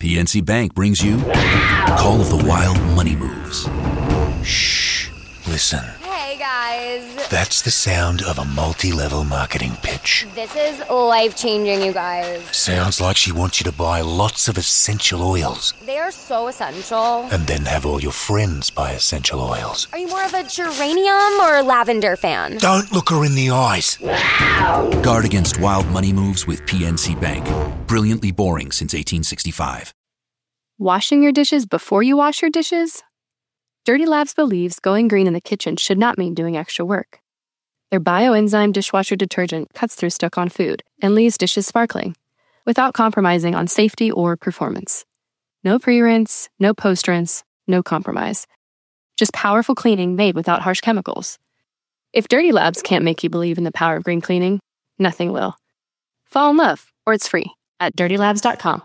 PNC Bank brings you Call of the Wild Money Moves. Shh. Listen. Hey, guys. That's the sound of a multi-level marketing pitch. This is life-changing, you guys. Sounds like she wants you to buy lots of essential oils. They are so essential. And then have all your friends buy essential oils. Are you more of a geranium or lavender fan? Don't look her in the eyes. Guard against wild money moves with PNC Bank. Brilliantly boring since 1865. Washing your dishes before you wash your dishes? Dirty Labs believes going green in the kitchen should not mean doing extra work. Their bioenzyme dishwasher detergent cuts through stuck-on food and leaves dishes sparkling, without compromising on safety or performance. No pre-rinse, no post-rinse, no compromise. Just powerful cleaning made without harsh chemicals. If Dirty Labs can't make you believe in the power of green cleaning, nothing will. Fall in love, or it's free, at dirtylabs.com.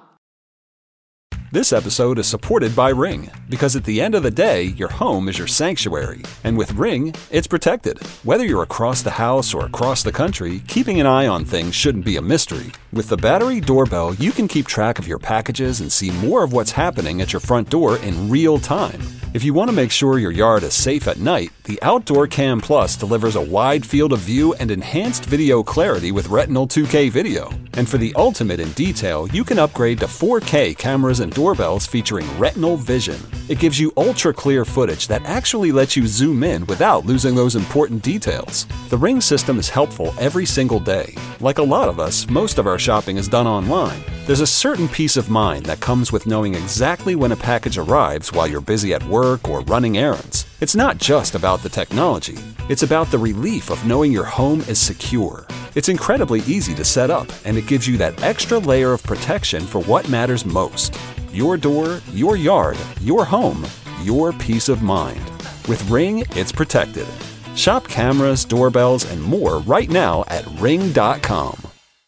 This episode is supported by Ring, because at the end of the day, your home is your sanctuary. And with Ring, it's protected. Whether you're across the house or across the country, keeping an eye on things shouldn't be a mystery. With the battery doorbell, you can keep track of your packages and see more of what's happening at your front door in real time. If you want to make sure your yard is safe at night, the Outdoor Cam Plus delivers a wide field of view and enhanced video clarity with Retinal 2K video. And for the ultimate in detail, you can upgrade to 4K cameras and doorbells featuring Retinal Vision. It gives you ultra-clear footage that actually lets you zoom in without losing those important details. The Ring system is helpful every single day. Like a lot of us, most of our shopping is done online. There's a certain peace of mind that comes with knowing exactly when a package arrives while you're busy at work or running errands. It's not just about the technology. It's about the relief of knowing your home is secure. It's incredibly easy to set up, and it gives you that extra layer of protection for what matters most. Your door, your yard, your home, your peace of mind. With Ring, it's protected. Shop cameras, doorbells, and more right now at ring.com.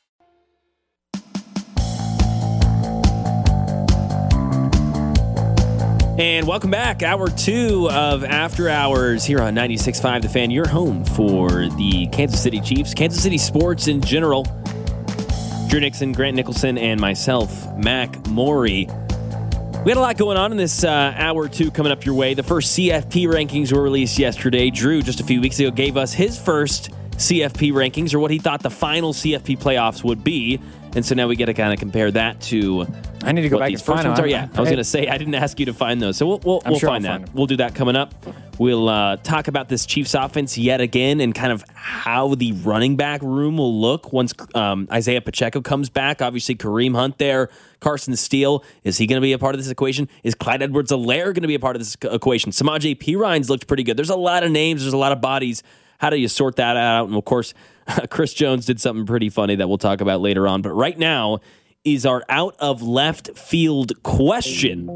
And welcome back. Hour 2 of After Hours here on 96.5 The Fan, your home for the Kansas City Chiefs, Kansas City sports in general. Drew Nixon, Grant Nicholson, and myself, Mac Maury. We had a lot going on in this hour 2 coming up your way. The first CFP rankings were released yesterday. Drew, just a few weeks ago, gave us his first CFP rankings, or what he thought the final CFP playoffs would be. And so now we get to kind of compare that to I need to go back and find them. Yeah, I was going to say, I didn't ask you to find those. So we'll find that. We'll do that coming up. We'll talk about this Chiefs offense yet again and kind of how the running back room will look once Isaiah Pacheco comes back. Obviously, Kareem Hunt there. Carson Steele, is he going to be a part of this equation? Is Clyde Edwards-Helaire going to be a part of this equation? Samaje Perine looked pretty good. There's a lot of names. There's a lot of bodies. How do you sort that out? And, of course, Chris Jones did something pretty funny that we'll talk about later on. But right now is our out of left field question.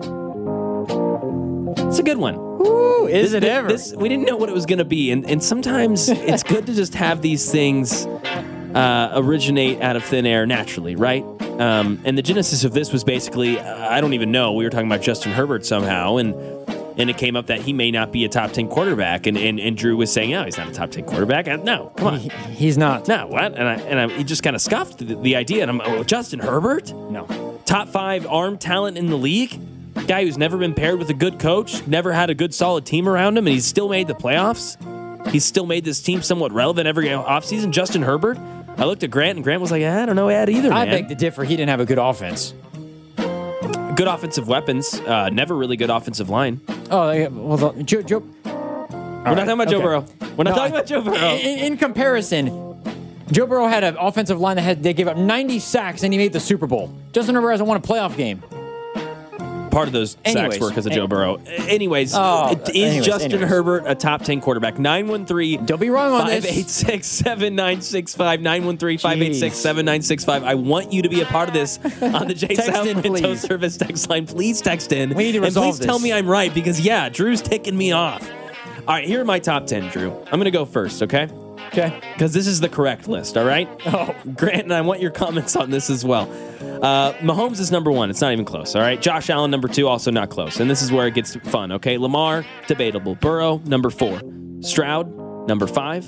It's a good one. Ooh, is it ever? We didn't know what it was going to be. And sometimes it's good to just have these things originate out of thin air naturally, right? And the genesis of this was basically, I don't even know. We were talking about Justin Herbert somehow, and it came up that he may not be a top 10 quarterback. And Drew was saying, no, he's not a top 10 quarterback. No, come on. He's not. No, what? And he just kind of scoffed the idea. And I'm Justin Herbert? No. Top 5 arm talent in the league? Guy who's never been paired with a good coach, never had a good solid team around him, and he's still made the playoffs? He's still made this team somewhat relevant every offseason? Justin Herbert? I looked at Grant, and Grant was like, I don't know that either, I man. beg to differ. He didn't have a good offense. Good offensive weapons, never really good offensive line. Oh, yeah, well, Joe. We're not talking about Joe Burrow. We're not talking about Joe Burrow. In comparison, Joe Burrow had an offensive line they gave up 90 sacks, and he made the Super Bowl. Justin Herbert hasn't won a playoff game. Part of those sacks were because of Joe Burrow. Is Justin Herbert a top 10 quarterback? 913. Don't be wrong on this. 586-7965. 913-586-7965. I want you to be a part of this on the Jay Southland Service text line. Please text in. We need to resolve this. And please tell me I'm right, because, Drew's ticking me off. All right, here are my top 10, Drew. I'm going to go first, okay? Okay. Because this is the correct list, all right? Oh. Grant, and I want your comments on this as well. Mahomes is number 1. It's not even close, all right? Josh Allen, number 2, also not close. And this is where it gets fun, okay? Lamar, debatable. Burrow, number 4. Stroud, number 5.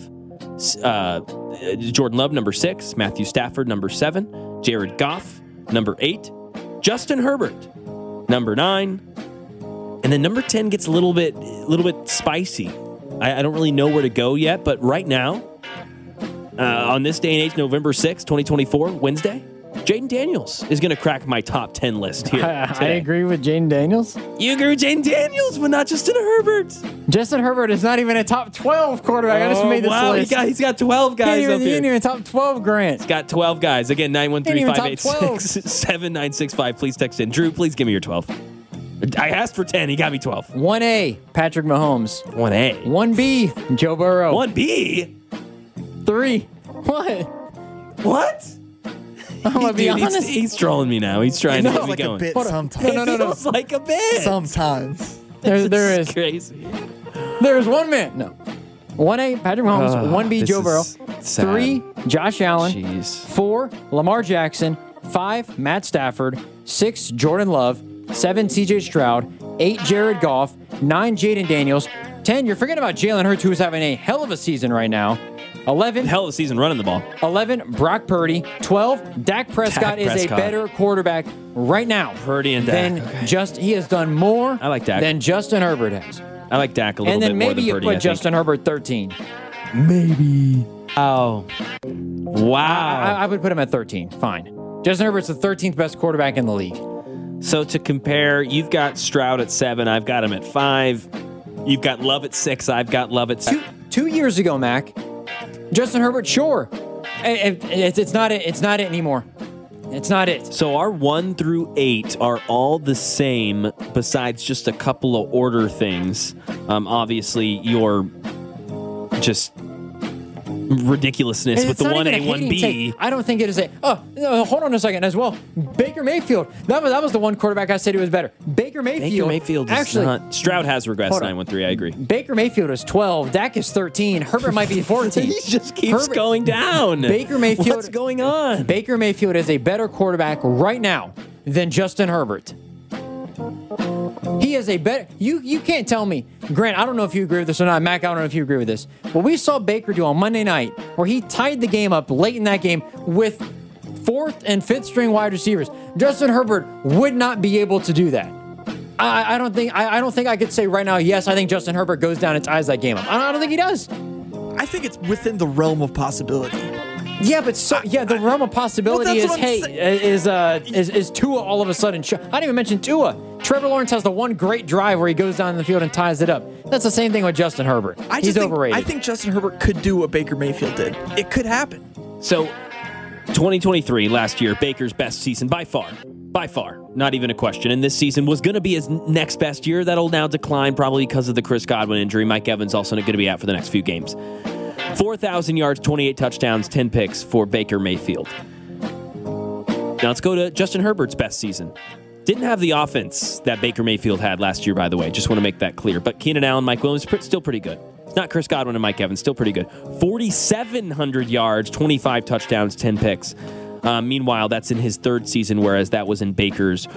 Jordan Love, number 6. Matthew Stafford, number 7. Jared Goff, number 8. Justin Herbert, number 9. And then number 10 gets a little bit spicy. I don't really know where to go yet, but right now, on this day and age, November 6th, 2024, Wednesday, Jaden Daniels is going to crack my top 10 list here. I agree with Jaden Daniels. You agree with Jaden Daniels, but not Justin Herbert. Justin Herbert is not even a top 12 quarterback. I just made this list. He's got 12 guys up here. He ain't even top 12, Grant. He's got 12 guys. Again, 913-586-7965. Please text in. Drew, please give me your 12. I asked for 10. He got me 12. 1A, Patrick Mahomes. 1A. 1B, Joe Burrow. 1B? 3. What? What? I'm going to be honest. He's trolling me now. He's trying to get me like going. A bit sometimes. No. It feels like a bit. Sometimes. There is. Crazy. There's one man. No. 1A, Patrick Mahomes. 1B, Joe Burrow. 3, Josh Allen. Jeez. 4, Lamar Jackson. 5, Matt Stafford. 6, Jordan Love. 7, CJ Stroud. 8, Jared Goff. 9, Jaden Daniels. 10, you're forgetting about Jalen Hurts, who is having a hell of a season right now. 11, hell of a season running the ball. 11, Brock Purdy. 12, Dak Prescott is a better quarterback right now. Purdy and Dak. He has done more I like Dak. than Justin Herbert has. I like Dak a little bit more than Purdy. And then maybe you put Justin Herbert 13. Maybe. Oh. Wow. I would put him at 13. Fine. Justin Herbert's the 13th best quarterback in the league. So to compare, you've got Stroud at 7. I've got him at 5. You've got Love at 6. I've got Love at 7. 2 years ago, Mac, Justin Herbert, sure. It's not it anymore. It's not it. So our 1 through 8 are all the same, besides just a couple of order things. Obviously, your just ridiculousness with the 1A, 1B. I don't think it is a. Oh, no, hold on a second as well. Baker Mayfield. That was the one quarterback I said he was better. Baker Mayfield. Actually, not. Stroud has regressed 9-1-3. I agree. Baker Mayfield is 12. Dak is 13. Herbert might be 14. He just keeps going down. Baker Mayfield. What's going on? Baker Mayfield is a better quarterback right now than Justin Herbert. He is a better. You can't tell me, Grant. I don't know if you agree with this or not. Mac, I don't know if you agree with this. What we saw Baker do on Monday night, where he tied the game up late in that game with 4th and 5th string wide receivers, Justin Herbert would not be able to do that. I don't think I could say right now, yes, I think Justin Herbert goes down and ties that game up. I don't think he does. I think it's within the realm of possibility. Yeah, but the realm of possibility is Tua all of a sudden. I didn't even mention Tua. Trevor Lawrence has the one great drive where he goes down the field and ties it up. That's the same thing with Justin Herbert. He's overrated. I think Justin Herbert could do what Baker Mayfield did. It could happen. So, 2023, last year, Baker's best season by far, not even a question. And this season was going to be his next best year. That'll now decline probably because of the Chris Godwin injury. Mike Evans also going to be out for the next few games. 4,000 yards, 28 touchdowns, 10 picks for Baker Mayfield. Now let's go to Justin Herbert's best season. Didn't have the offense that Baker Mayfield had last year, by the way. Just want to make that clear. But Keenan Allen, Mike Williams, still pretty good. It's not Chris Godwin and Mike Evans, still pretty good. 4,700 yards, 25 touchdowns, 10 picks. Meanwhile, that's in his 3rd season, whereas that was in Baker's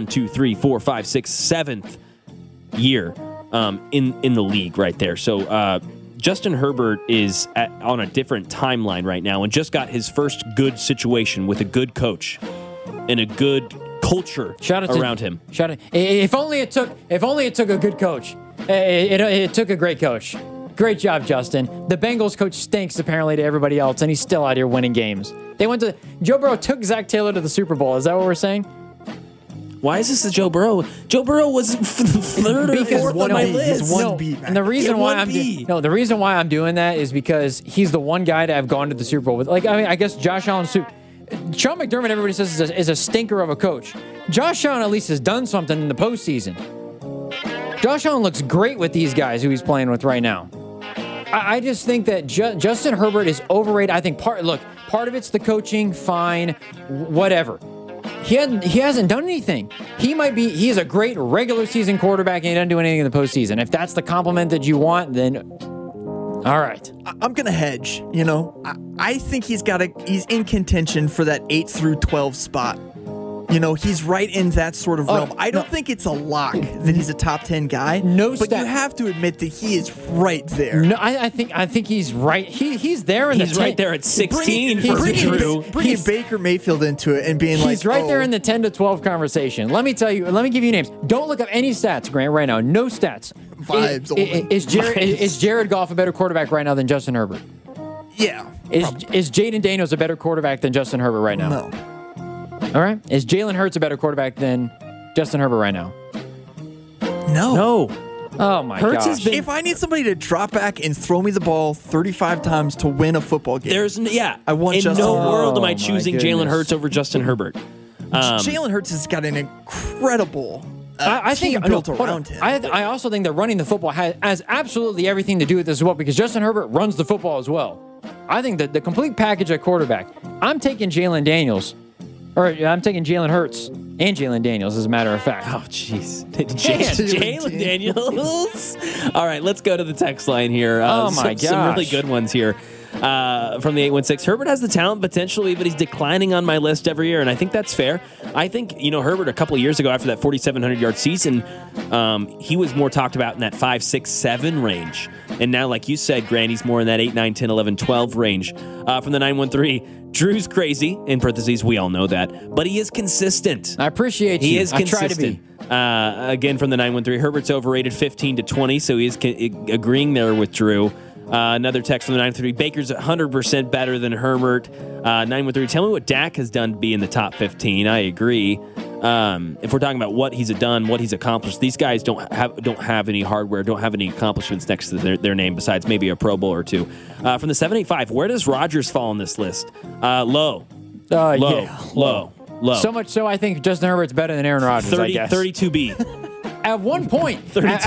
7th year in the league right there. So Justin Herbert is on a different timeline right now and just got his first good situation with a good coach and a good culture around him. If only it took a good coach. It took a great coach. Great job, Justin. The Bengals coach stinks apparently to everybody else, and he's still out here winning games. Joe Burrow took Zach Taylor to the Super Bowl. Is that what we're saying? Why is this a Joe Burrow? Joe Burrow was 3rd or 4th on my list. He's 1B. And the reason why I'm doing that is because he's the one guy to have gone to the Super Bowl with. I guess Josh Allen. Sean McDermott, everybody says, is a stinker of a coach. Josh Allen at least has done something in the postseason. Josh Allen looks great with these guys who he's playing with right now. I just think that Justin Herbert is overrated. I think part of it's the coaching, fine, whatever. He hasn't done anything. He's a great regular season quarterback and he doesn't do anything in the postseason. If that's the compliment that you want, then all right. I'm going to hedge, I think he's in contention for that 8 through 12 spot. He's right in that sort of realm. I don't think it's a lock that he's a top 10 guy. But you have to admit that he is right there. No, I think he's right. He's there in the 10. He's right there at 16 for Drew. Bringing Baker Mayfield into it and being he's right there in the 10 to 12 conversation. Let me give you names. Don't look up any stats, Grant, right now. No stats. Vibes only. Is Jared Goff a better quarterback right now than Justin Herbert? Yeah. Is Jaden Daniels a better quarterback than Justin Herbert right now? No. All right. Is Jalen Hurts a better quarterback than Justin Herbert right now? No. Oh, my gosh. If I need somebody to drop back and throw me the ball 35 times to win a football game, I want in no world am I choosing Jalen Hurts over Justin Herbert. Jalen Hurts has got an incredible team built around him. I also think that running the football has absolutely everything to do with this as well, because Justin Herbert runs the football as well. I think that the complete package at quarterback, I'm taking Jalen Hurts and Jalen Daniels, as a matter of fact. Oh, jeez. Jalen Daniels. All right, let's go to the text line here. Some really good ones here. From the 816, Herbert has the talent potentially, but he's declining on my list every year, and I think that's fair. I think, Herbert a couple of years ago after that 4,700-yard season, he was more talked about in that 5, 6, 7 range. And now, like you said, Grant, he's more in that 8, 9, 10, 11, 12 range. From the 913, Drew's crazy, in parentheses, we all know that, but he is consistent. I appreciate you. He is consistent. I try to be. Again, from the 913, Herbert's overrated 15 to 20, so he's agreeing there with Drew. Another text from the 913, Baker's 100% better than Herbert. 913, tell me what Dak has done to be in the top 15. I agree. If we're talking about what he's done, what he's accomplished, these guys don't have any hardware, don't have any accomplishments next to their name besides maybe a Pro Bowl or two. From the 785, where does Rodgers fall on this list? Low. Low. So much so, I think Justin Herbert's better than Aaron Rodgers, I guess. 32B. At one point,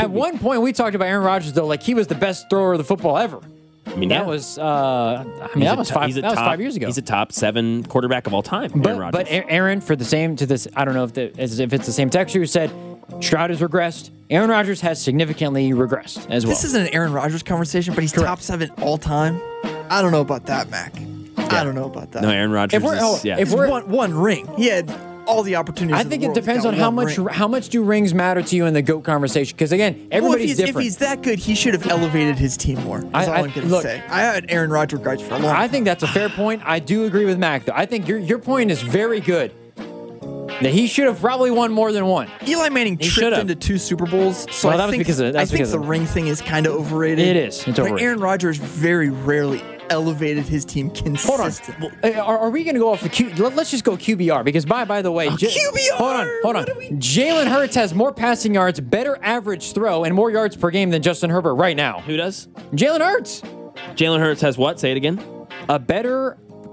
we talked about Aaron Rodgers, though, like he was the best thrower of the football ever. That was 5 years ago. He's a top 7 quarterback of all time. But Aaron, I don't know if it's the same texture who said Stroud has regressed. Aaron Rodgers has significantly regressed as well. This isn't an Aaron Rodgers conversation, but he's top 7 all time. I don't know about that, Mac. I don't know about that. No, Aaron Rodgers If we're one ring. He had all the opportunities. I think it depends on how much do rings matter to you in the GOAT conversation. Because again, everybody's different. If he's that good, he should have elevated his team more. That's all I'm going to say. I had Aaron Rodgers guys for a long time. I think that's a fair point. I do agree with Mac, though. I think your point is very good. That he should have probably won more than one. Eli Manning tripped into 2 Super Bowls, so I think the ring thing is kind of overrated. It is. It's overrated. But Aaron Rodgers very rarely elevated his team consistently. Hold on. Are we going to go off the Q? Let's just go QBR, because by the way, QBR. Hold on. Jalen Hurts has more passing yards, better average throw, and more yards per game than Justin Herbert right now. Who does? Jalen Hurts. Jalen Hurts has what? Say it again. A better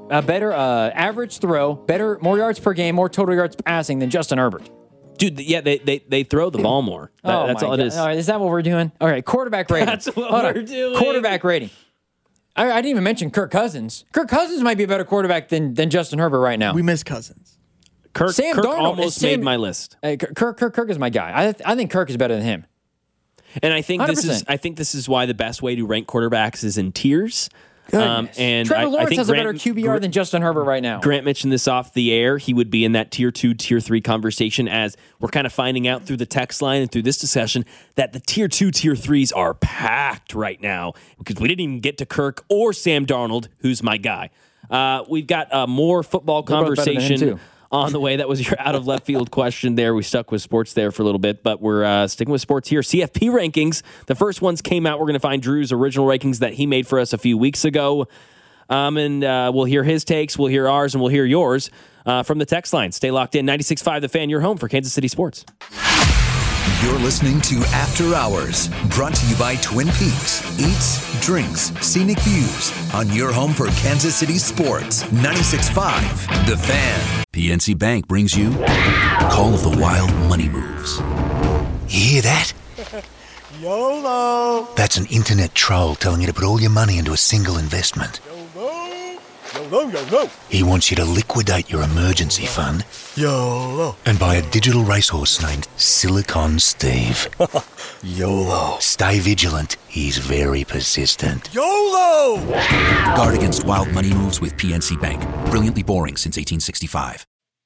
average throw, more yards per game, more total yards passing than Justin Herbert. Dude, yeah, they throw the ball more. That's all it is. All right, is that what we're doing? All right, quarterback rating. That's what we're doing. Quarterback rating. I didn't even mention Kirk Cousins. Kirk Cousins might be a better quarterback than Justin Herbert right now. We miss Cousins. Kirk almost made my list. Kirk is my guy. I think Kirk is better than him. And I think 100%. this is why the best way to rank quarterbacks is in tiers. And Trevor Lawrence has a better QBR than Justin Herbert right now. Grant mentioned this off the air. He would be in that tier 2, tier 3 conversation, as we're kind of finding out through the text line and through this discussion that the tier 2, tier 3s are packed right now, because we didn't even get to Kirk or Sam Darnold, who's my guy. We've got more football conversation on the way. That was your out of left field question there. We stuck with sports there for a little bit, but we're sticking with sports here. CFP rankings. The first ones came out. We're going to find Drew's original rankings that he made for us a few weeks ago. And we'll hear his takes, we'll hear ours, and we'll hear yours from the text line. Stay locked in. 96.5 The Fan, your home for Kansas City sports. You're listening to After Hours, brought to you by Twin Peaks. Eats, drinks, scenic views on your home for Kansas City sports. 96.5 The Fan. PNC Bank brings you Call of the Wild Money Moves. You hear that? YOLO! That's an internet troll telling you to put all your money into a single investment. YOLO! He wants you to liquidate your emergency fund. YOLO! And buy a digital racehorse named Silicon Steve. YOLO! Stay vigilant. He's very persistent. YOLO! Guard against wild money moves with PNC Bank. Brilliantly boring since 1865.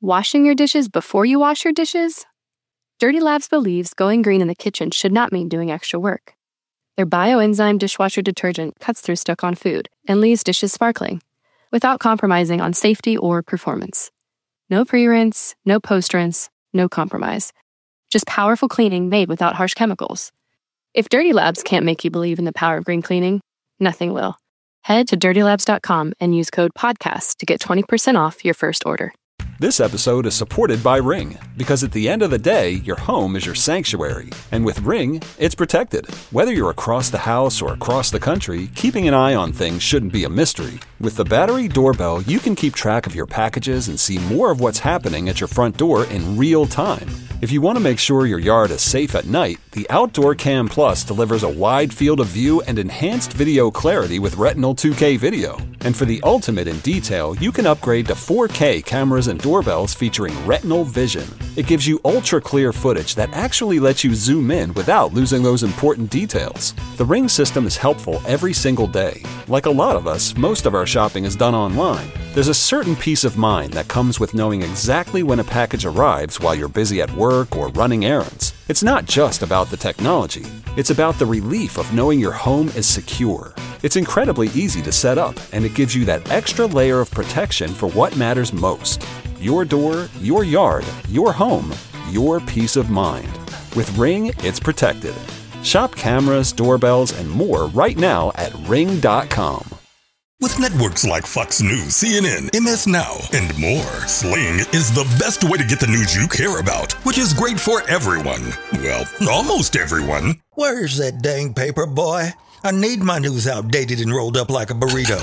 Washing your dishes before you wash your dishes? Dirty Labs believes going green in the kitchen should not mean doing extra work. Their bioenzyme dishwasher detergent cuts through stuck-on food and leaves dishes sparkling, without compromising on safety or performance. No pre-rinse, no post-rinse, no compromise. Just powerful cleaning made without harsh chemicals. If Dirty Labs can't make you believe in the power of green cleaning, nothing will. Head to dirtylabs.com and use code PODCAST to get 20% off your first order. This episode is supported by Ring, because at the end of the day, your home is your sanctuary. And with Ring, it's protected. Whether you're across the house or across the country, keeping an eye on things shouldn't be a mystery. With the battery doorbell, you can keep track of your packages and see more of what's happening at your front door in real time. If you want to make sure your yard is safe at night, the Outdoor Cam Plus delivers a wide field of view and enhanced video clarity with Retinal 2K video. And for the ultimate in detail, you can upgrade to 4K cameras and doorbells featuring Retinal Vision. It gives you ultra-clear footage that actually lets you zoom in without losing those important details. The Ring system is helpful every single day. Like a lot of us, most of our shopping is done online. There's a certain peace of mind that comes with knowing exactly when a package arrives while you're busy at work or running errands. It's not just about the technology. It's about the relief of knowing your home is secure. It's incredibly easy to set up, and it gives you that extra layer of protection for what matters most. Your door, your yard, your home, your peace of mind. With Ring, it's protected. Shop cameras, doorbells, and more right now at Ring.com. With networks like Fox News, CNN, MS Now, and more, Sling is the best way to get the news you care about, which is great for everyone. Well, almost everyone. Where's that dang paper, boy? I need my news outdated and rolled up like a burrito.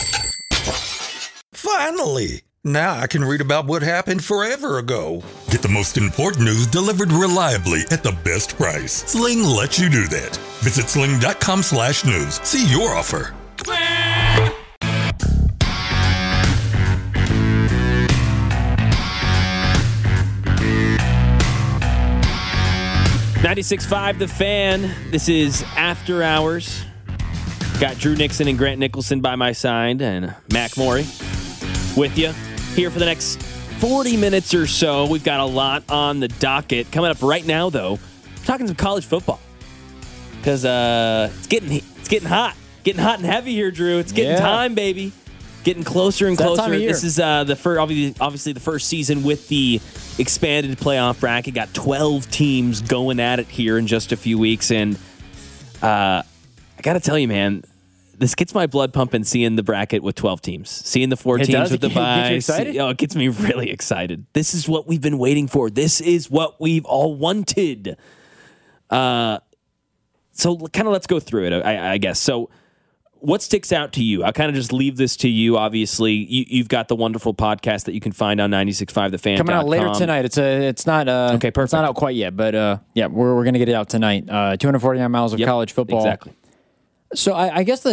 Finally! Now I can read about what happened forever ago. Get the most important news delivered reliably at the best price. Sling lets you do that. Visit sling.com/news. See your offer. 96.5 The Fan. This is After Hours. Got Drew Nixon and Grant Nicholson by my side, and Mac Morey with you here for the next 40 minutes or so. We've got a lot on the docket. Coming up right now, though, we're talking some college football. Because it's getting hot. Getting hot and heavy here, Drew. It's getting time, baby. Getting closer and closer. This is the first, obviously the first season with the expanded playoff bracket. Got 12 teams going at it here in just a few weeks. And I got to tell you, man, this gets my blood pumping seeing the bracket with 12 teams. Seeing the 4 teams with the bye. It gets me really excited. This is what we've been waiting for. This is what we've all wanted. So kind of let's go through it, I guess. So what sticks out to you? I'll kind of just leave this to you. Obviously, you've got the wonderful podcast that you can find on 96.5thefan.com. Coming out later tonight. It's not okay. Perfect. It's not out quite yet, but yeah, we're gonna get it out tonight. 249 miles of college football. Exactly. So I guess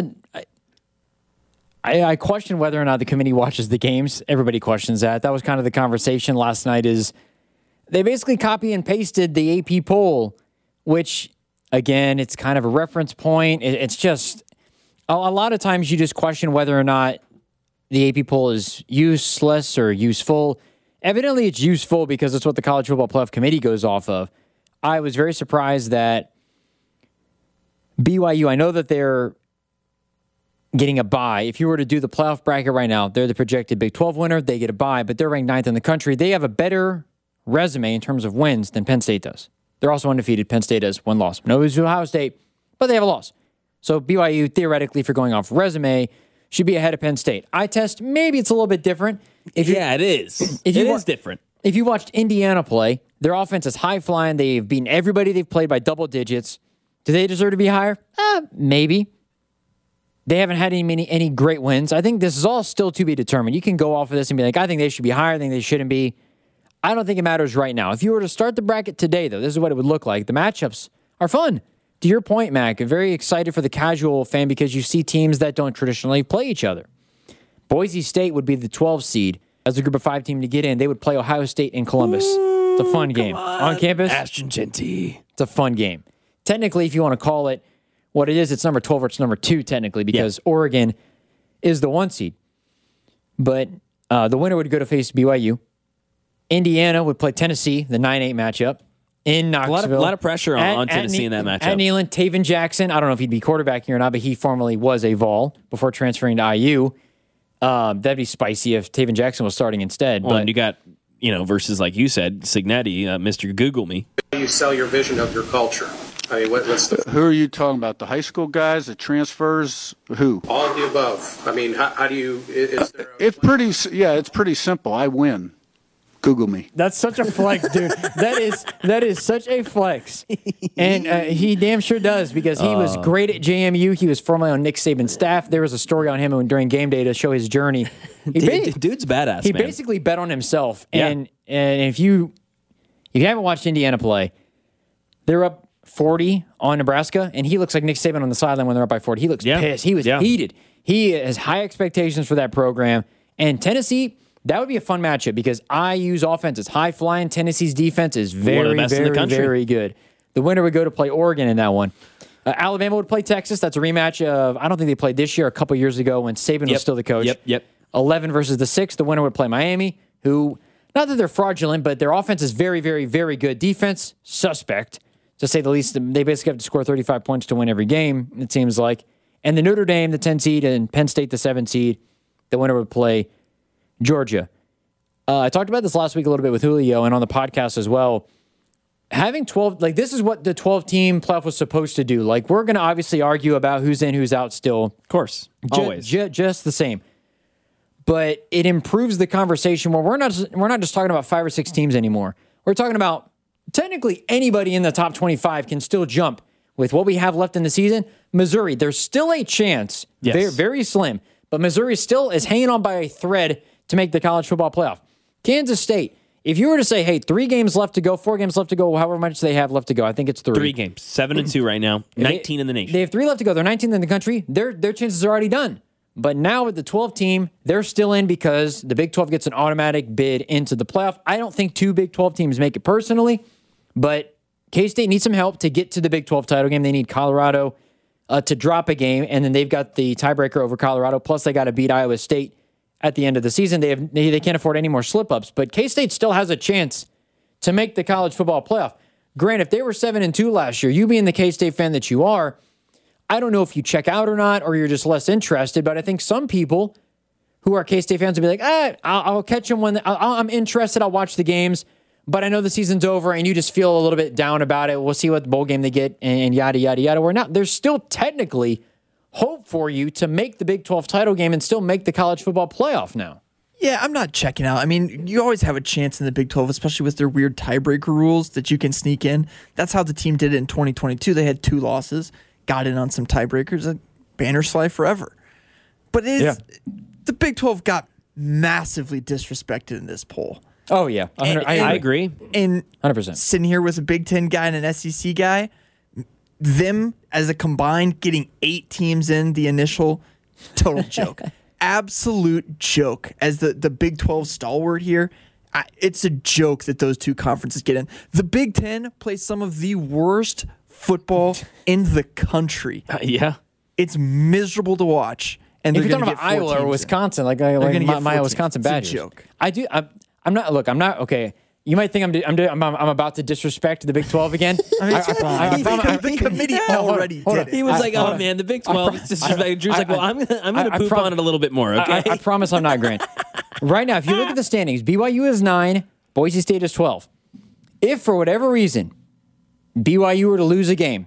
I question whether or not the committee watches the games. Everybody questions that. That was kind of the conversation last night. Is they basically copy and pasted the AP poll, which again, it's kind of a reference point. It's just. A lot of times you just question whether or not the AP poll is useless or useful. Evidently, it's useful because it's what the College Football Playoff Committee goes off of. I was very surprised that BYU, I know that they're getting a bye. If you were to do the playoff bracket right now, they're the projected Big 12 winner. They get a bye, but they're ranked 9th in the country. They have a better resume in terms of wins than Penn State does. They're also undefeated. Penn State has one loss. No, it was Ohio State, but they have a loss. So BYU, theoretically, if you're going off resume, should be ahead of Penn State. Eye test, maybe it's a little bit different. It is. It is different. If you watched Indiana play, their offense is high-flying. They've beaten everybody they've played by double digits. Do they deserve to be higher? Maybe. They haven't had any great wins. I think this is all still to be determined. You can go off of this and be like, I think they should be higher. I think they shouldn't be. I don't think it matters right now. If you were to start the bracket today, though, this is what it would look like. The matchups are fun. To your point, Mac, I'm very excited for the casual fan because you see teams that don't traditionally play each other. Boise State would be the 12 seed as a group of 5 team to get in. They would play Ohio State in Columbus. It's a fun game. On campus? Ashton Genty. It's a fun game. Technically, if you want to call it what it is, it's number 12 or it's number 2 technically because Oregon is the 1 seed. But the winner would go to face BYU. Indiana would play Tennessee, the 9-8 matchup in Knoxville. A lot of pressure on Tennessee in that matchup. At Neyland, Taven Jackson, I don't know if he'd be quarterbacking or not, but he formerly was a Vol before transferring to IU. That'd be spicy if Taven Jackson was starting instead. Well, and you got, versus, like you said, Cignetti, Mr. Google Me. How do you sell your vision of your culture? I mean, what's the... Who are you talking about? The high school guys, the transfers, who? All of the above. I mean, how do you... It's pretty simple. I win. Google me. That's such a flex, dude. That is such a flex. And he damn sure does, because he was great at JMU. He was formerly on Nick Saban's staff. There was a story on him during game day to show his journey. Dude's badass, He man. basically bet on himself. And if you haven't watched Indiana play, they're up 40 on Nebraska, and he looks like Nick Saban on the sideline when they're up by 40. He looks pissed. He was heated. He has high expectations for that program. And Tennessee, that would be a fun matchup because IU's offense is high-flying. Tennessee's defense is very, very good. The winner would go to play Oregon in that one. Alabama would play Texas. That's a rematch of, I don't think they played this year, a couple years ago when Saban was still the coach. 11 versus the 6. The winner would play Miami, who, not that they're fraudulent, but their offense is very, very, very good. Defense, suspect, to say the least. They basically have to score 35 points to win every game, it seems like. And the Notre Dame, the 10 seed, and Penn State, the 7 seed, the winner would play Georgia. I talked about this last week a little bit with Julio and on the podcast as well. Having 12, this is what the 12-team playoff was supposed to do. We're going to obviously argue about who's in, who's out still. Of course. Always. Just the same. But it improves the conversation where we're not just talking about 5 or 6 teams anymore. We're talking about technically anybody in the top 25 can still jump with what we have left in the season. Missouri, there's still a chance. Yes. Very, very slim. But Missouri still is hanging on by a thread to make the college football playoff. Kansas State, if you were to say, hey, 3 games left to go, 4 games left to go, however much they have left to go, I think it's 3. 3 games. 7-2 right now. 19 in the nation. They have 3 left to go. They're 19th in the country. Their chances are already done. But now with the 12 team, they're still in because the Big 12 gets an automatic bid into the playoff. I don't think 2 Big 12 teams make it personally, but K-State needs some help to get to the Big 12 title game. They need Colorado to drop a game, and then they've got the tiebreaker over Colorado, plus they got to beat Iowa State at the end of the season. They can't afford any more slip-ups, but K-State still has a chance to make the college football playoff. Grant, if they were 7-2 last year, you being the K-State fan that you are, I don't know if you check out or not, or you're just less interested, but I think some people who are K-State fans will be like, I'll catch them when I'm interested, I'll watch the games, but I know the season's over, and you just feel a little bit down about it. We'll see what bowl game they get, and yada, yada, yada. Where now, there's still technically hope for you to make the Big 12 title game and still make the college football playoff now. Yeah, I'm not checking out. I mean, you always have a chance in the Big 12, especially with their weird tiebreaker rules that you can sneak in. That's how the team did it in 2022. They had 2 losses, got in on some tiebreakers, banners fly forever. But the Big 12 got massively disrespected in this poll. Oh, yeah. I agree. And 100%. Sitting here with a Big 10 guy and an SEC guy, them as a combined getting 8 teams in the initial, total joke. Absolute joke. As the Big 12 stalwart here, it's a joke that those 2 conferences get in. The Big 10 plays some of the worst football in the country. Yeah. It's miserable to watch. And if you're talking about Iowa or Wisconsin, like my Wisconsin Badgers. It's a joke. I'm not okay. You might think I'm about to disrespect the Big 12 again. The committee already did it. He was like, "Oh man, the Big 12 is disrespected." Drew's like, "Well, I'm gonna poop on it a little bit more." Okay, I promise I'm not, Grant. Right now, if you look at the standings, BYU is 9, Boise State is 12. If for whatever reason BYU were to lose a game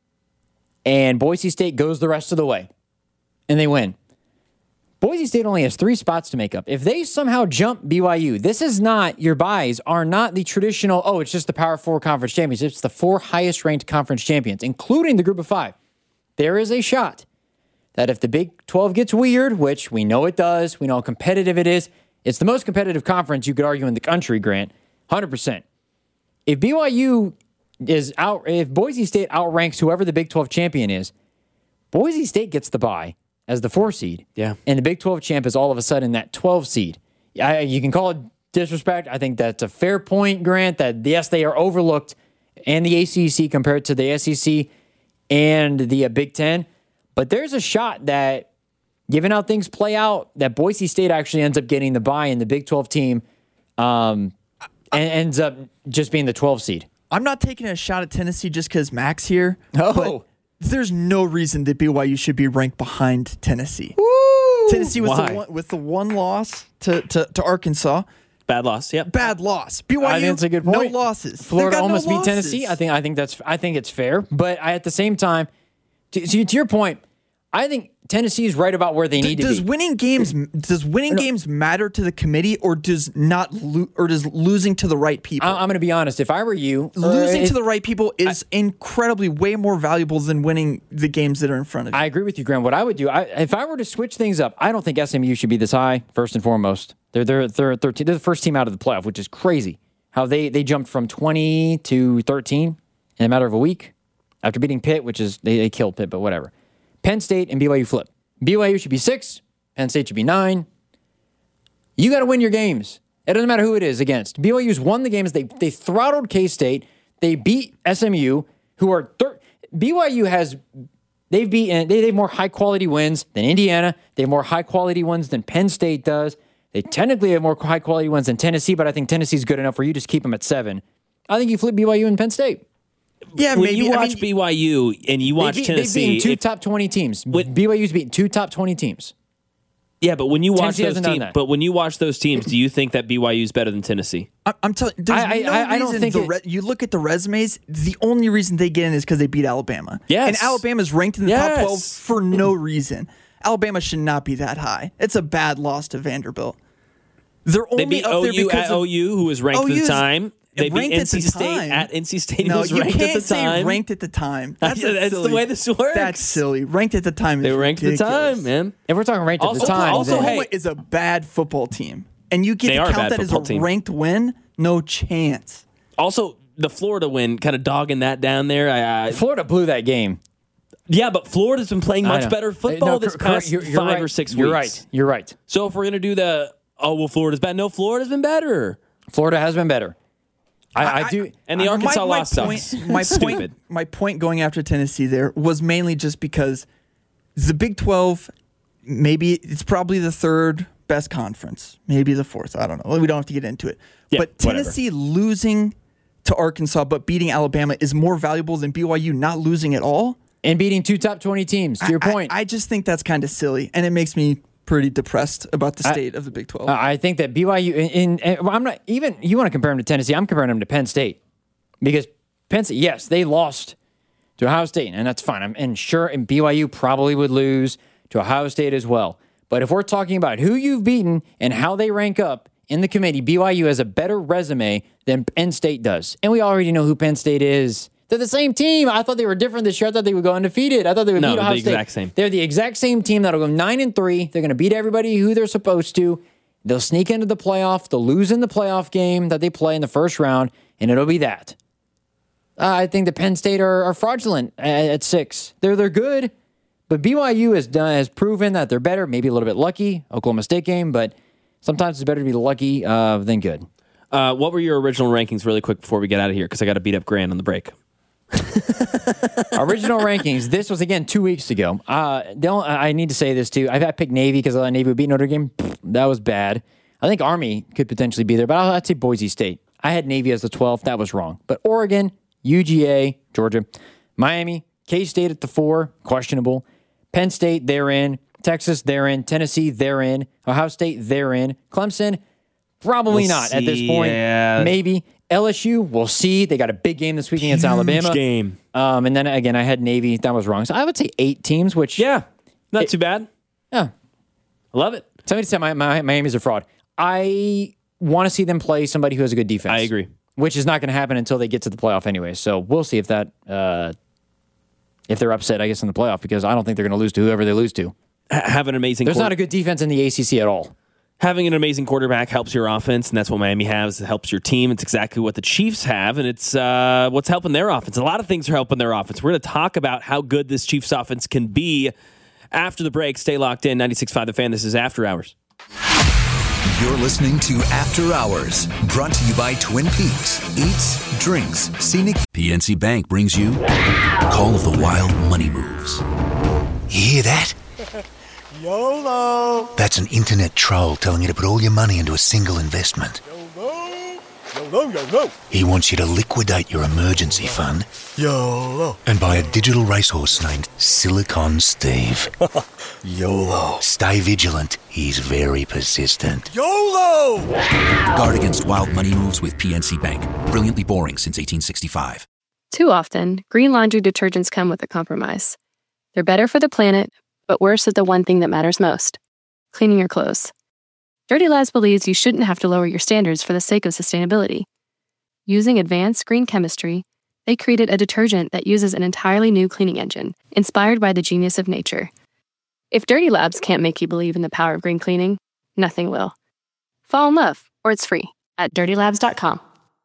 and Boise State goes the rest of the way and they win, Boise State only has 3 spots to make up. If they somehow jump BYU, this is not, your buys are not the traditional, it's just the Power 4 conference champions. It's the 4 highest ranked conference champions, including the group of 5. There is a shot that if the Big 12 gets weird, which we know it does, we know how competitive it is, it's the most competitive conference you could argue in the country, Grant, 100%. If BYU if Boise State outranks whoever the Big 12 champion is, Boise State gets the bye as the 4 seed. Yeah. And the Big 12 champ is all of a sudden that 12 seed. You can call it disrespect. I think that's a fair point, Grant, that yes, they are overlooked and the ACC compared to the SEC and the Big 10. But there's a shot that, given how things play out, that Boise State actually ends up getting the bye in the Big 12 team. ends up just being the 12 seed. I'm not taking a shot at Tennessee just because Mac's here. Oh. But there's no reason that BYU should be ranked behind Tennessee. Woo! Tennessee with the one loss to Arkansas. Bad loss. Yep. Bad loss. BYU. I think that's a good point. No losses. Florida almost beat Tennessee. I think it's fair. But at the same time, to your point, I think Tennessee is right about where they need to be. Does winning games matter to the committee, or does losing to the right people? I'm going to be honest. If I were you, losing to the right people is incredibly way more valuable than winning the games that are in front of you. I agree with you, Graham. What I would do, if I were to switch things up, I don't think SMU should be this high. First and foremost, they're the first team out of the playoff, which is crazy. How they jumped from 20 to 13 in a matter of a week after beating Pitt, which is they killed Pitt, but whatever. Penn State and BYU flip. BYU should be 6. Penn State should be 9. You got to win your games. It doesn't matter who it is against. BYU's won the games. They throttled K-State. They beat SMU, who are BYU has they've beaten. They have more high quality wins than Indiana. They have more high quality ones than Penn State does. They technically have more high quality ones than Tennessee, but I think Tennessee's good enough where you just keep them at 7. I think you flip BYU and Penn State. Yeah, when maybe. you watch BYU and you watch Tennessee, they've beaten 2 top 20 teams. BYU's beaten 2 top 20 teams. Yeah, but when you watch Tennessee those teams, do you think that BYU is better than Tennessee? I'm telling you, I don't think you look at the resumes. The only reason they get in is because they beat Alabama. Yes, and Alabama's ranked in the top 12 for no reason. Alabama should not be that high. It's a bad loss to Vanderbilt. They beat OU at OU, who was ranked at the time. They beat NC State at NC State. No, was you ranked can't at the say time. ranked at the time. That's the way this works. That's silly. Ranked at the time. They were ranked at the time, man. If we're talking ranked at the time, Oklahoma is a bad football team, and you get to count that as a ranked win. No chance. Also, the Florida win, kind of dogging that down there. Florida blew that game. Yeah, but Florida's been playing much better football this past 5 or 6 weeks. You're right. So if we're going to do Florida's bad. No, Florida's been better. Florida has been better. I do. And the Arkansas loss sucks. My point going after Tennessee there was mainly just because the Big 12, maybe it's probably the 3rd best conference, maybe the 4th. I don't know. We don't have to get into it. Yeah, but Tennessee losing to Arkansas but beating Alabama is more valuable than BYU not losing at all. And beating 2 top 20 teams, to your point. I just think that's kind of silly, and it makes me pretty depressed about the state of the Big 12. I think that BYU, I'm not even, you want to compare them to Tennessee, I'm comparing them to Penn State. Because Penn State, yes, they lost to Ohio State, and that's fine. And BYU probably would lose to Ohio State as well. But if we're talking about who you've beaten and how they rank up in the committee, BYU has a better resume than Penn State does. And we already know who Penn State is. They're the same team. I thought they were different this year. I thought they would go undefeated. I thought they would beat Ohio State. Exact same. They're the exact same team that'll go 9-3. They're going to beat everybody who they're supposed to. They'll sneak into the playoff. They'll lose in the playoff game that they play in the first round, and it'll be that. I think the Penn State are fraudulent at 6. They're good, but BYU has proven that they're better. Maybe a little bit lucky. Oklahoma State game, but sometimes it's better to be lucky than good. What were your original rankings, really quick, before we get out of here? Because I got to beat up Grant on the break. Original rankings. This was again 2 weeks ago. I need to say this too. I picked Navy because I thought Navy would beat Notre Dame. That was bad. I think Army could potentially be there, but I'd say Boise State. I had Navy as the 12th. That was wrong. But Oregon, UGA, Georgia, Miami, K-State at the 4, questionable. Penn State, they're in. Texas, they're in. Tennessee, they're in. Ohio State, they're in. Clemson, probably not at this point. Yeah. Maybe. LSU, we'll see. They got a big game this week against Alabama. Game. And then again, I had Navy. That was wrong. So I would say 8 teams, which not too bad. Yeah, I love it. Somebody said Miami's a fraud. I want to see them play somebody who has a good defense. I agree. Which is not going to happen until they get to the playoff anyway. So we'll see if that if they're upset, I guess, in the playoff, because I don't think they're going to lose to whoever they lose to. Have an amazing. There's not a good defense in the ACC at all. Having an amazing quarterback helps your offense, and that's what Miami has. It helps your team. It's exactly what the Chiefs have, and it's what's helping their offense. A lot of things are helping their offense. We're going to talk about how good this Chiefs offense can be after the break. Stay locked in. 96.5 The Fan. This is After Hours. You're listening to After Hours, brought to you by Twin Peaks. Eats, drinks, scenic. PNC Bank brings you Call of the Wild Money Moves. You hear that? YOLO! That's an internet troll telling you to put all your money into a single investment. YOLO! YOLO. He wants you to liquidate your emergency fund YOLO. and buy a digital racehorse named Silicon Steve. YOLO. Stay vigilant. He's very persistent. YOLO! Guard against wild money moves with PNC Bank. Brilliantly boring since 1865. Too often, green laundry detergents come with a compromise. They're better for the planet, but worse at the one thing that matters most: cleaning your clothes. Dirty Labs believes you shouldn't have to lower your standards for the sake of sustainability. Using advanced green chemistry, they created a detergent that uses an entirely new cleaning engine, inspired by the genius of nature. If Dirty Labs can't make you believe in the power of green cleaning, nothing will. Fall in love, or it's free, at dirtylabs.com.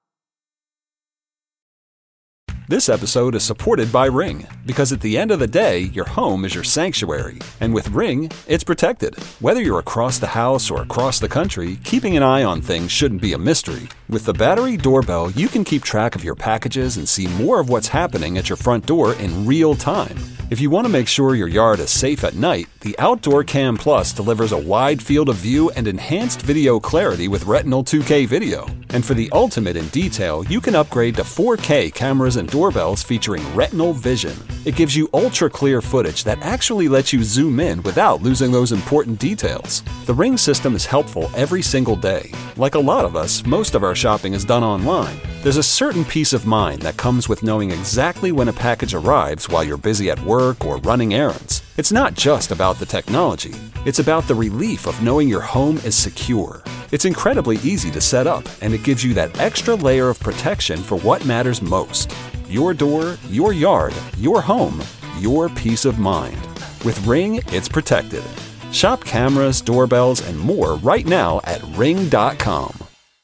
This episode is supported by Ring, because at the end of the day, your home is your sanctuary. And with Ring, it's protected. Whether you're across the house or across the country, keeping an eye on things shouldn't be a mystery. With the battery doorbell, you can keep track of your packages and see more of what's happening at your front door in real time. If you want to make sure your yard is safe at night, the Outdoor Cam Plus delivers a wide field of view and enhanced video clarity with Retinal 2K video. And for the ultimate in detail, you can upgrade to 4K cameras and doorbells featuring Retinal Vision. It gives you ultra-clear footage that actually lets you zoom in without losing those important details. The Ring system is helpful every single day. Like a lot of us, most of our shopping is done online. There's a certain peace of mind that comes with knowing exactly when a package arrives while you're busy at work or running errands. It's not just about the technology. It's about the relief of knowing your home is secure. It's incredibly easy to set up, and it gives you that extra layer of protection for what matters most. Your door, your yard, your home, your peace of mind. With Ring, it's protected. Shop cameras, doorbells, and more right now at ring.com.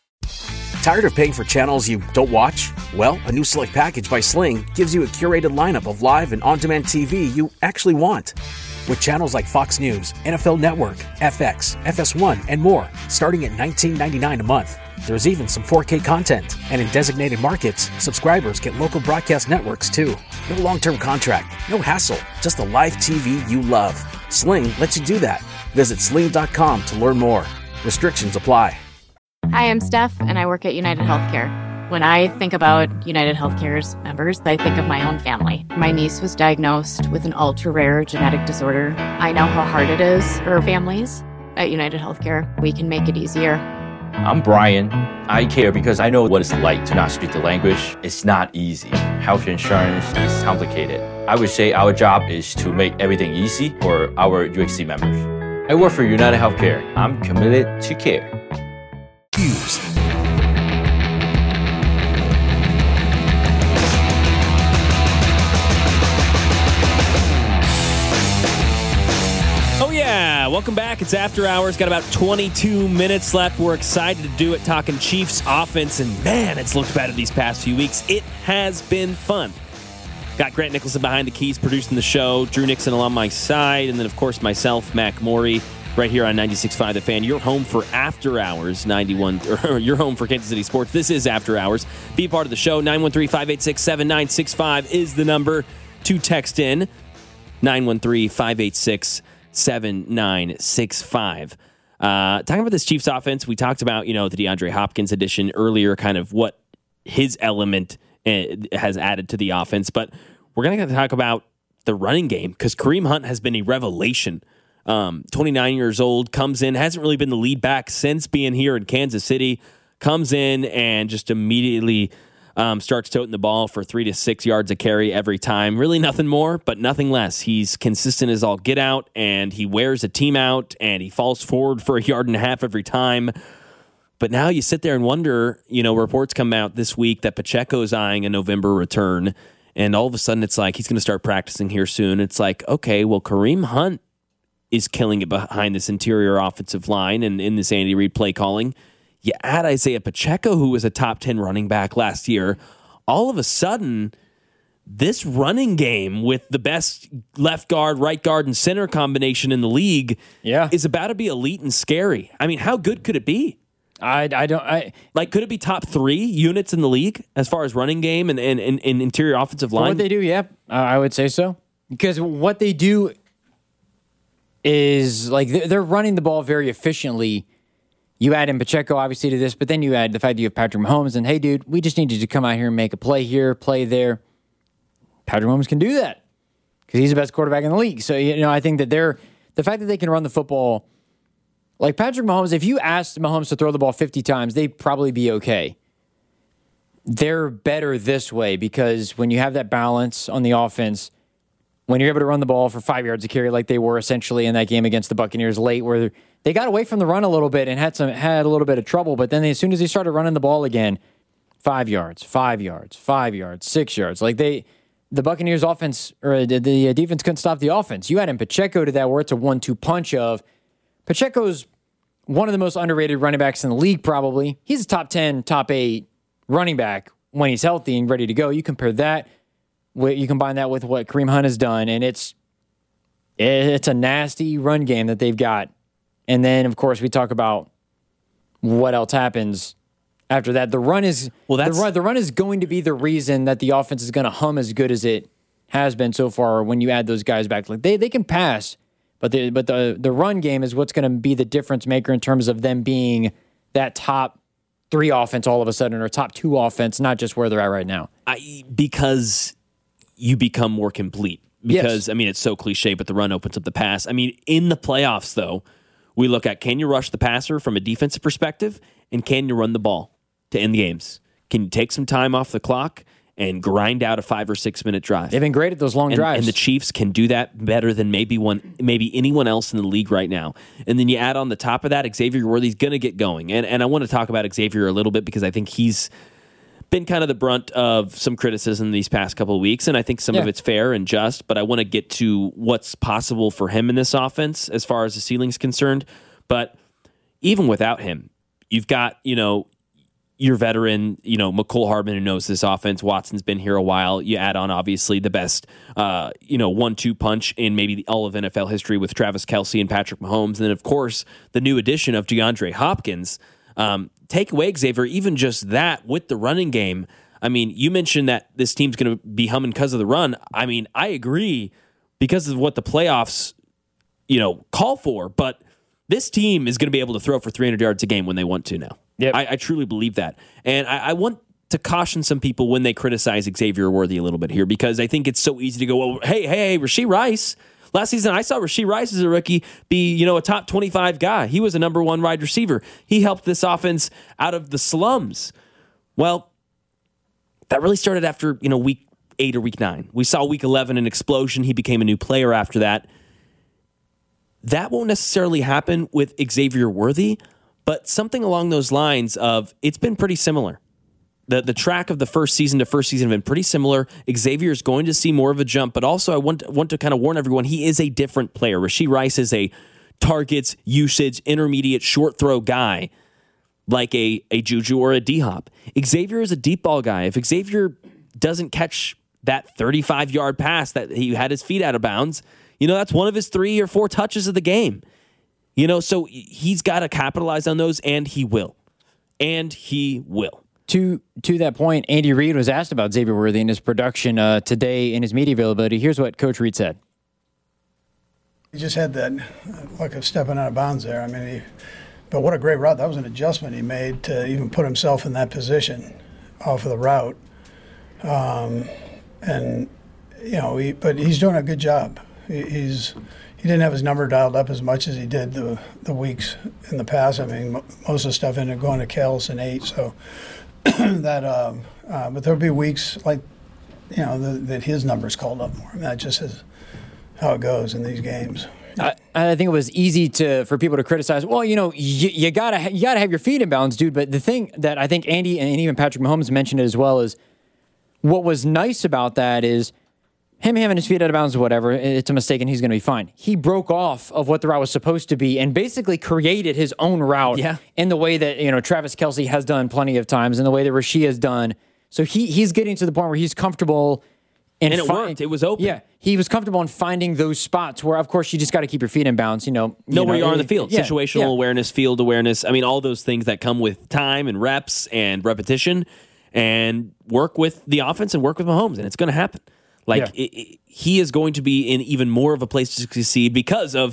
Tired of paying for channels you don't watch? Well, a new select package by Sling gives you a curated lineup of live and on-demand TV you actually want. With channels like Fox News, NFL Network, FX, FS1, and more, starting at $19.99 a month. There's even some 4K content, and in designated markets, subscribers get local broadcast networks too. No long-term contract, no hassle, just the live TV you love. Sling lets you do that. Visit sling.com to learn more. Restrictions apply. Hi, I'm Steph, and I work at United Healthcare. When I think about United Healthcare's members, I think of my own family. My niece was diagnosed with an ultra-rare genetic disorder. I know how hard it is for families. At United Healthcare, we can make it easier. I'm Brian. I care because I know what it's like to not speak the language. It's not easy. Health insurance is complicated. I would say our job is to make everything easy for our UHC members. I work for United Healthcare. I'm committed to care. Hughes. Oh yeah, welcome back. It's After Hours. Got about 22 minutes left. We're excited to do it, talking Chiefs offense, and man, it's looked better these past few weeks. It has been fun. Got Grant Nicholson behind the keys producing the show, Drew Nixon along my side, and then of course myself, Mac Morey, right here on 96.5 The Fan. Your home for After Hours 91, or your home for Kansas City Sports. This is After Hours. Be a part of the show. 913-586-7965 is the number to text in. 913-586-7965. Talking about this Chiefs offense, we talked about, the DeAndre Hopkins addition earlier, kind of what his element has added to the offense. But we're going to talk about the running game, because Kareem Hunt has been a revelation. 29 years old, comes in, hasn't really been the lead back since being here in Kansas City, comes in and just immediately starts toting the ball for 3 to 6 yards a carry every time. Really nothing more, but nothing less. He's consistent as all get out, and he wears a team out, and he falls forward for 1.5 yards every time. But now you sit there and wonder, reports come out this week that Pacheco's eyeing a November return, and all of a sudden it's like he's going to start practicing here soon. It's like, okay, well, Kareem Hunt is killing it behind this interior offensive line and in this Andy Reid play calling. You add Isaiah Pacheco, who was a top 10 running back last year. All of a sudden, this running game with the best left guard, right guard, and center combination in the league is about to be elite and scary. I mean, how good could it be? Could it be top 3 units in the league as far as running game and interior offensive line? What they do, I would say so. Because what they do is, like, they're running the ball very efficiently, You add in Pacheco, obviously, to this, but then you add the fact that you have Patrick Mahomes, and hey, dude, we just need you to come out here and make a play here, play there. Patrick Mahomes can do that because he's the best quarterback in the league. So, I think that the fact that they can run the football, like Patrick Mahomes, if you asked Mahomes to throw the ball 50 times, they'd probably be okay. They're better this way because when you have that balance on the offense, when you're able to run the ball for 5 yards a carry like they were essentially in that game against the Buccaneers late, where they got away from the run a little bit and had a little bit of trouble, but then as soon as they started running the ball again, 5 yards, 5 yards, 5 yards, 6 yards. Like the Buccaneers offense, or the defense couldn't stop the offense. You add in Pacheco to that where it's a 1-2 punch of Pacheco's one of the most underrated running backs in the league probably. He's a top 10, top 8 running back when he's healthy and ready to go. You compare that, you combine that with what Kareem Hunt has done, and it's a nasty run game that they've got. And then, of course, we talk about what else happens after that. The run is the run is going to be the reason that the offense is going to hum as good as it has been so far. When you add those guys back, like they can pass, but the run game is what's going to be the difference maker in terms of them being that top 3 offense all of a sudden, or top 2 offense, not just where they're at right now. Because you become more complete. Because, yes. It's so cliche, but the run opens up the pass. In the playoffs, though, we look at, can you rush the passer from a defensive perspective, and can you run the ball to end the games? Can you take some time off the clock and grind out a 5 or 6 minute drive? They've been great at those long drives. And the Chiefs can do that better than maybe anyone else in the league right now. And then you add on the top of that, Xavier Worthy's going to get going. And I want to talk about Xavier a little bit because I think he's been kind of the brunt of some criticism these past couple of weeks, and I think some of it's fair and just, but I want to get to what's possible for him in this offense as far as the ceiling's concerned. But even without him, you've got, your veteran, McCole Hardman, who knows this offense. Watson's been here a while. You add on, obviously, the best, 1-2 punch in maybe all of NFL history with Travis Kelce and Patrick Mahomes. And then, of course, the new addition of DeAndre Hopkins. Take away Xavier, even just that with the running game. You mentioned that this team's going to be humming because of the run. I agree because of what the playoffs, call for. But this team is going to be able to throw for 300 yards a game when they want to now. Yep. I truly believe that. And I want to caution some people when they criticize Xavier Worthy a little bit here, because I think it's so easy to go, well, hey, Rashee Rice. Last season, I saw Rashee Rice as a rookie be, a top 25 guy. He was a number 1 wide receiver. He helped this offense out of the slums. Well, that really started after, week 8 or week 9. We saw week 11 an explosion. He became a new player after that. That won't necessarily happen with Xavier Worthy, but something along those lines of it's been pretty similar. The track of the first season to first season have been pretty similar. Xavier is going to see more of a jump, but also I want to kind of warn everyone, he is a different player. Rashee Rice is a targets, usage, intermediate, short throw guy, like a Juju or a D-Hop. Xavier is a deep ball guy. If Xavier doesn't catch that 35-yard pass that he had his feet out of bounds, that's one of his 3 or 4 touches of the game. So he's got to capitalize on those, and he will. And he will. To that point, Andy Reid was asked about Xavier Worthy and his production today in his media availability. Here's what Coach Reid said. He just had that look of stepping out of bounds there. But what a great route. That was an adjustment he made to even put himself in that position off of the route. But he's doing a good job. He didn't have his number dialed up as much as he did the weeks in the past. Most of the stuff ended up going to Kels and 8, so but there'll be weeks like, that his number's called up more. That just is how it goes in these games. I think it was easy for people to criticize. Well, you gotta have your feet in bounds, dude. But the thing that I think Andy and even Patrick Mahomes mentioned it as well is what was nice about that is him having his feet out of bounds or whatever, it's a mistake and he's going to be fine. He broke off of what the route was supposed to be and basically created his own route in the way that, Travis Kelce has done plenty of times, in the way that Rashee has done. So he's getting to the point where he's comfortable. And it worked. It was open. Yeah, he was comfortable in finding those spots where, of course, you just got to keep your feet in bounds. Know where you are on the field. Yeah, situational awareness, field awareness. All those things that come with time and reps and repetition, and work with the offense and work with Mahomes, and it's going to happen. He is going to be in even more of a place to succeed because of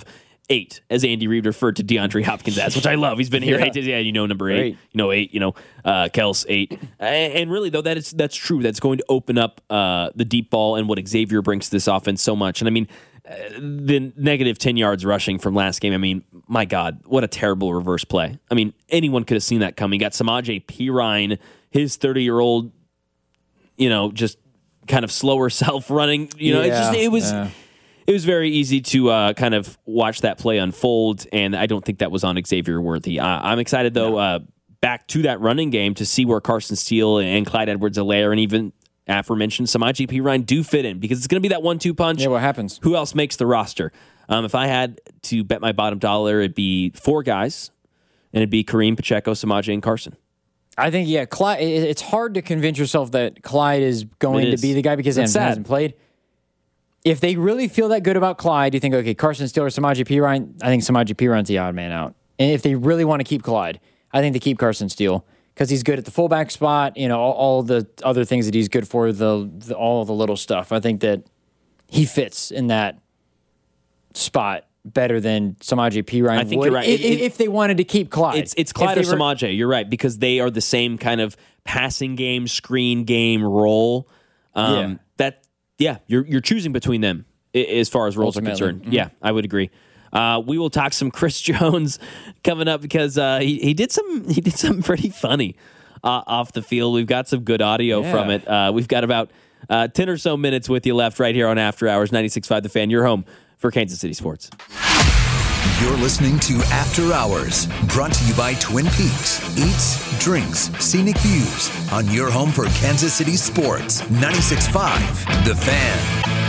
8, as Andy Reid referred to DeAndre Hopkins as, which I love. He's been here. Number 8. Great. 8. Kels 8. And really, though, that's true. That's going to open up the deep ball and what Xavier brings to this offense so much. And I mean, the negative 10 yards rushing from last game. I mean, my God, what a terrible reverse play. I mean, anyone could have seen that coming. Got Samaje Perine, his 30-year-old, just kind of slower self running. It was very easy to kind of watch that play unfold, and I don't think that was on Xavier Worthy. I'm excited, though, back to that running game to see where Carson Steele and Clyde Edwards-Helaire and even aforementioned Samaje Perine do fit in, because it's going to be that 1-2 punch. Yeah, what happens? Who else makes the roster? If I had to bet my bottom dollar, it'd be 4 guys, and it'd be Kareem, Pacheco, Samaje, and Carson. I think, Clyde. It's hard to convince yourself that Clyde is going to be the guy because he hasn't played. If they really feel that good about Clyde, you think, okay, Carson Steele or Samaje Perine? I think Samaje Perine's the odd man out. And if they really want to keep Clyde, I think they keep Carson Steele because he's good at the fullback spot, all the other things that he's good for, all the little stuff. I think that he fits in that spot better than Samaje Perine I think would you're right. if they wanted to keep Clyde. It's Clyde or Samaje. You're right, because they are the same kind of passing game, screen game role. You're choosing between them as far as roles are concerned. Mm-hmm. Yeah, I would agree. We will talk some Chris Jones coming up because he did something pretty funny off the field. We've got some good audio from it. We've got about 10 or so minutes with you left right here on After Hours 96.5 The Fan. Your home for Kansas City sports. You're listening to After Hours, brought to you by Twin Peaks. Eats, drinks, scenic views on your home for Kansas City sports. 96.5 The Fan.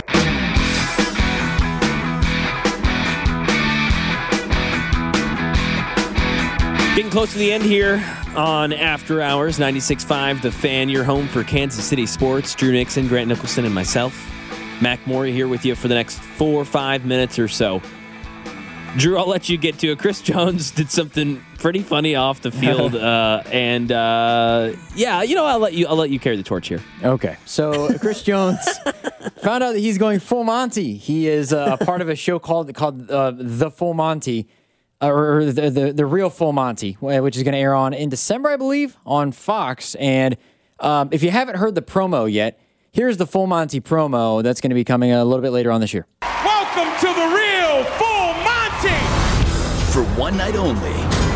Getting close to the end here on After Hours 96.5 The Fan, your home for Kansas City sports. Drew Nixon, Grant Nicholson, and myself, Mac Morey, here with you for the next 4 or 5 minutes or so. Drew, I'll let you get to it. Chris Jones did something pretty funny off the field, I'll let you carry the torch here. Okay, so Chris Jones found out that he's going full Monty. He is a part of a show called The Full Monty, or the Real Full Monty, which is going to air in December, I believe, on Fox. And if you haven't heard the promo yet, here's the Full Monty promo that's going to be coming a little bit later on this year. Welcome to the Real Full Monty! For one night only,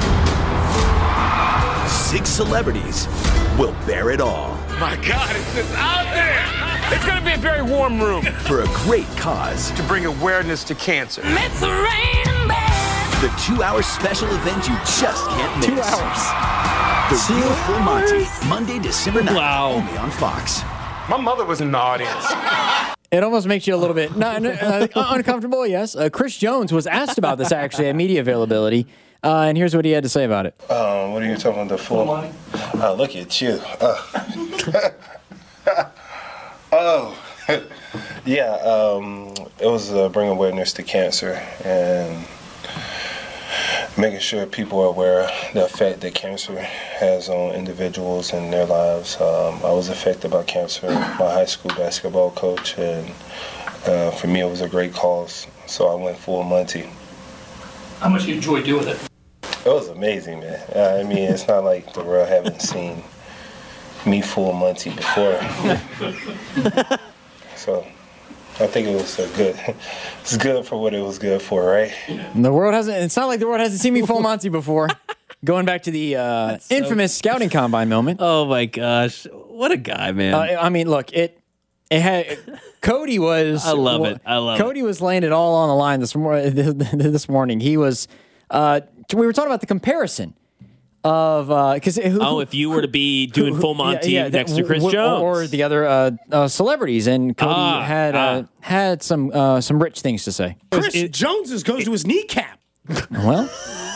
6 celebrities will bear it all. My God, it's just out there! It's going to be a very warm room. For a great cause. To bring awareness to cancer. It's raining bad. The 2-hour special event you just can't miss. 2 hours. The Real Full Monty, Monday, December 9th, only on Fox. My mother was in the audience. It almost makes you a little bit uncomfortable, yes. Chris Jones was asked about this, actually, at media availability, and here's what he had to say about it. What are you talking about, the full money? Look at you. It was bring awareness to cancer and making sure people are aware of the effect that cancer has on individuals and their lives. I was affected by cancer. My high school basketball coach, and for me, it was a great cause. So I went full Monty. How much you enjoy doing it? It was amazing, man. I mean, it's not like the world haven't seen me full Monty before. So I think it was good. It's good for what it was good for, right? The world hasn't. It's not like the world hasn't seen me full Monty before. Going back to the infamous scouting combine moment. Oh my gosh, what a guy, man! I mean, look, it had Cody was. I love it. Cody was laying it all on the line this morning. He was. We were talking about the comparison of because if you were to be doing full Monty next to Chris Jones or the other celebrities, and Cody had some rich things to say. Chris Jones goes to his kneecap. Well,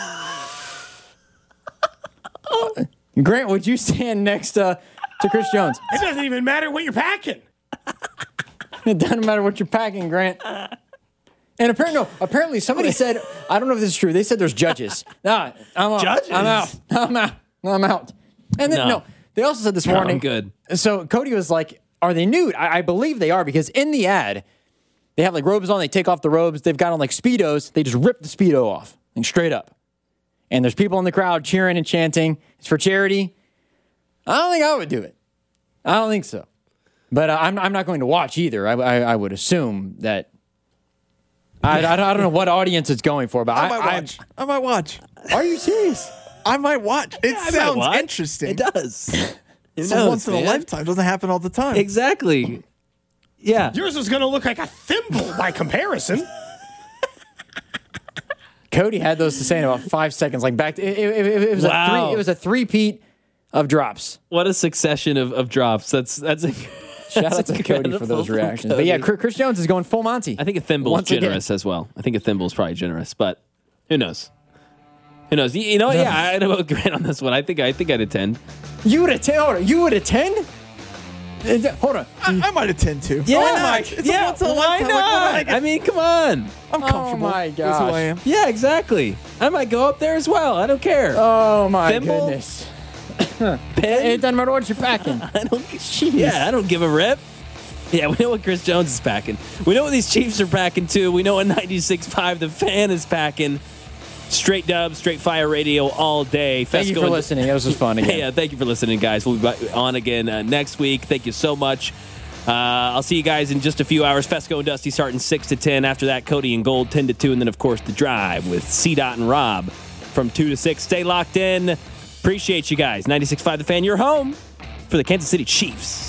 Grant, would you stand next to Chris Jones? It doesn't even matter what you're packing. It doesn't matter what you're packing, Grant. And apparently somebody said, I don't know if this is true, they said there's judges. Nah, I'm out. Judges? I'm out. And then, they also said this morning. I'm good. So Cody was like, are they nude? I believe they are, because in the ad, They have like robes on. They take off the robes. They've got on like Speedos. They just rip the Speedo off, like straight up. And there's people in the crowd cheering and chanting. It's for charity. I don't think I would do it. I don't think so. But I'm not going to watch either. I would assume that. I don't know what audience it's going for, but I might watch. Are you serious? I might watch. It sounds interesting. It does. It's once in a lifetime. Doesn't happen all the time. Exactly. Yeah. Yours is going to look like a thimble by comparison. Cody had those to say in about 5 seconds. Like back, it was a three-peat of drops. What a succession of drops. That's Shout out to Cody for those reactions. But yeah, Chris Jones is going full Monty. I think a thimble is generous as well. I think a thimble is probably generous, but who knows? Who knows? You know, yeah, I don't know about Grant on this one. I think I'd attend. You would attend? Hold on. You would attend? Hold on. I might attend too. Yeah, why not? I mean, come on. I'm comfortable. Oh my gosh. Who I am. Yeah, exactly. I might go up there as well. I don't care. Oh my Thimble? goodness. Pen? It doesn't matter what you're packing. I don't give a rip. Yeah, we know what Chris Jones is packing. We know what these Chiefs are packing too. We know what 96.5 The Fan is packing. Straight dub, straight fire radio all day. Thank you for listening. It was just fun again. Yeah, thank you for listening, guys. We'll be on again next week. Thank you so much. I'll see you guys in just a few hours. Fesco and Dusty starting 6 to 10. After that, Cody and Gold 10 to 2. And then, of course, The Drive with C-Dot and Rob from 2 to 6. Stay locked in. Appreciate you guys. 96.5 The Fan, your home for the Kansas City Chiefs.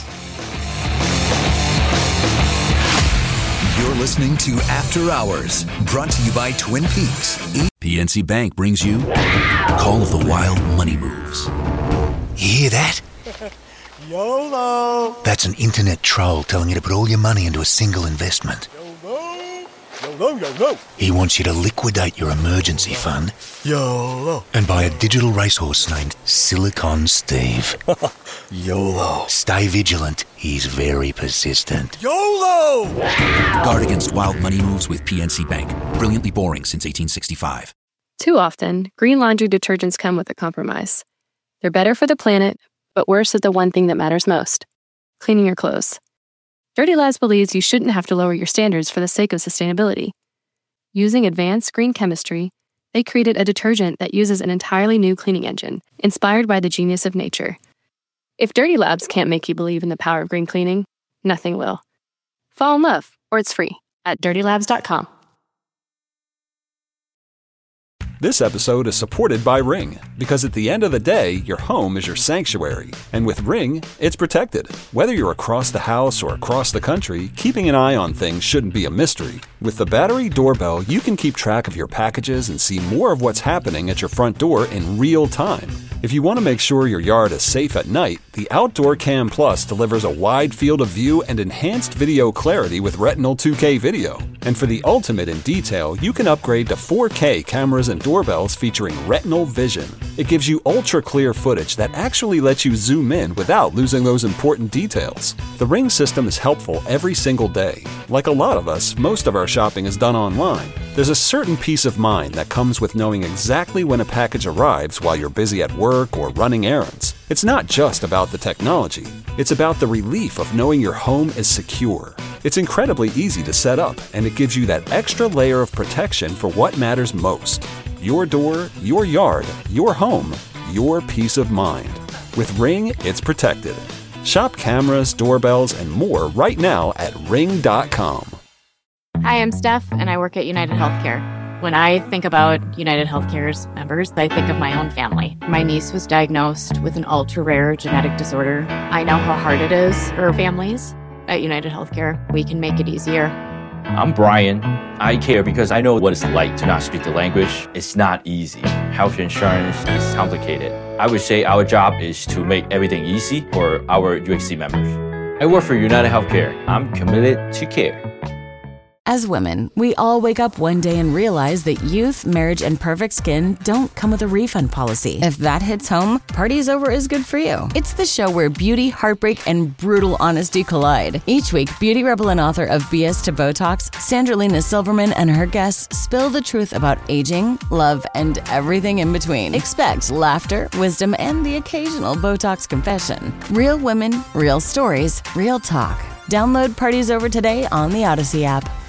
You're listening to After Hours, brought to you by Twin Peaks. PNC Bank brings you Call of the Wild Money Moves. You hear that? YOLO! That's an internet troll telling you to put all your money into a single investment. YOLO! He wants you to liquidate your emergency fund YOLO! and buy a digital racehorse named Silicon Steve. YOLO! Stay vigilant. He's very persistent. YOLO! Guard against wild money moves with PNC Bank. Brilliantly boring since 1865. Too often, green laundry detergents come with a compromise. They're better for the planet, but worse at the one thing that matters most: cleaning your clothes. Dirty Labs believes you shouldn't have to lower your standards for the sake of sustainability. Using advanced green chemistry, they created a detergent that uses an entirely new cleaning engine, inspired by the genius of nature. If Dirty Labs can't make you believe in the power of green cleaning, nothing will. Fall in love, or it's free, at dirtylabs.com. This episode is supported by Ring, because at the end of the day, your home is your sanctuary. And with Ring, it's protected. Whether you're across the house or across the country, keeping an eye on things shouldn't be a mystery. With the battery doorbell, you can keep track of your packages and see more of what's happening at your front door in real time. If you want to make sure your yard is safe at night, the Outdoor Cam Plus delivers a wide field of view and enhanced video clarity with Retinal 2K video. And for the ultimate in detail, you can upgrade to 4K cameras and doorbells featuring Retinal Vision. It gives you ultra-clear footage that actually lets you zoom in without losing those important details. The Ring system is helpful every single day. Like a lot of us, most of our shopping is done online. There's a certain peace of mind that comes with knowing exactly when a package arrives while you're busy at work or running errands. It's not just about the technology. It's about the relief of knowing your home is secure. It's incredibly easy to set up, and it gives you that extra layer of protection for what matters most. Your door, your yard, your home, your peace of mind. With Ring, it's protected. Shop cameras, doorbells, and more right now at ring.com. Hi, I'm Steph, and I work at United Healthcare. When I think about United Healthcare's members, I think of my own family. My niece was diagnosed with an ultra-rare genetic disorder. I know how hard it is for families. At United Healthcare, we can make it easier. I'm Brian. I care because I know what it's like to not speak the language. It's not easy. Health insurance is complicated. I would say our job is to make everything easy for our UHC members. I work for United Healthcare. I'm committed to care. As women, we all wake up one day and realize that youth, marriage, and perfect skin don't come with a refund policy. If that hits home, Party's Over is good for you. It's the show where beauty, heartbreak, and brutal honesty collide. Each week, beauty rebel and author of BS to Botox, Sandralina Silverman, and her guests spill the truth about aging, love, and everything in between. Expect laughter, wisdom, and the occasional Botox confession. Real women, real stories, real talk. Download Party's Over today on the Odyssey app.